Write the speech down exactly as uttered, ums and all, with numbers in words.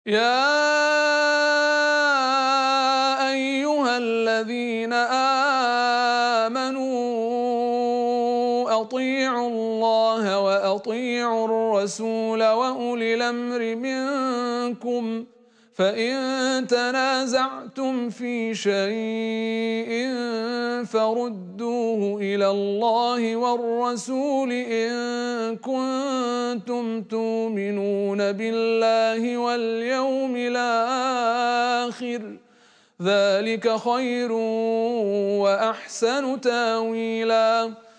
يا أيها الذين آمنوا أطيعوا الله وأطيعوا الرسول وأولي الأمر منكم فإن تنازعتم في شيء فردوه إلى الله والرسول إن كنتم تؤمنون بالله واليوم الآخر ذلك خير وأحسن تاويلا.